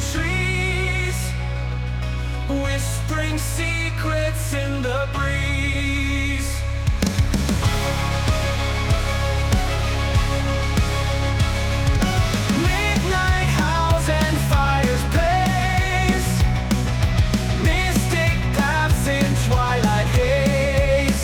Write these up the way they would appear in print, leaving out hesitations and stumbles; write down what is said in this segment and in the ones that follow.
trees, whispering secrets in the breeze. Midnight howls and fires blaze, mystic paths in twilight haze,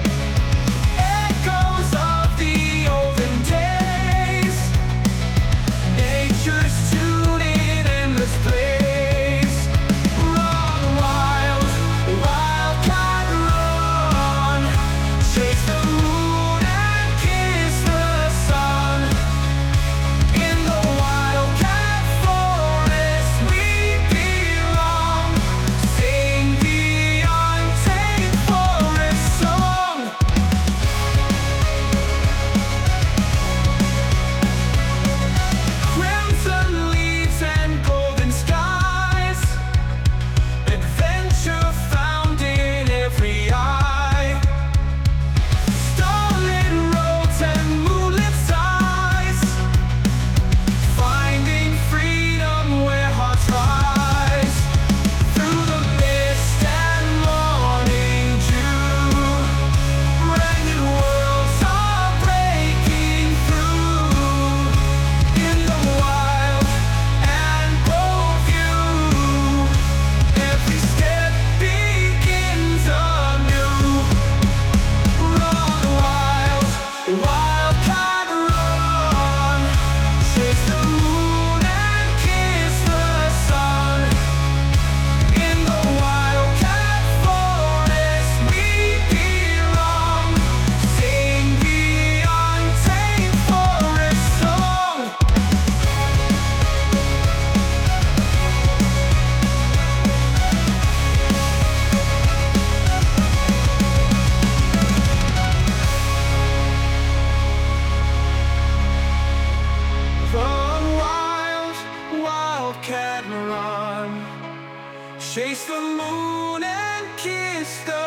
echoes of the olden days, nature's tune in endless plays. Run wild, wildcat run, chase the moon and kiss the sun. In the wildcat forest we belong, sing the untamed forest song. Crimson leaves and golden skies, adventure found in every eye. Starlit roads and moonlit skies, finding freedom where hearts rise. Through the mist and morning dew, brand new worlds are breaking through. In the wild and bold view, every step begins anew. Run wild, wildcat run, chase the moon and kiss the sun. In the wildcat forest we belong, sing the untamed forest song. Run wild, wildcat run, chase the moon and kiss the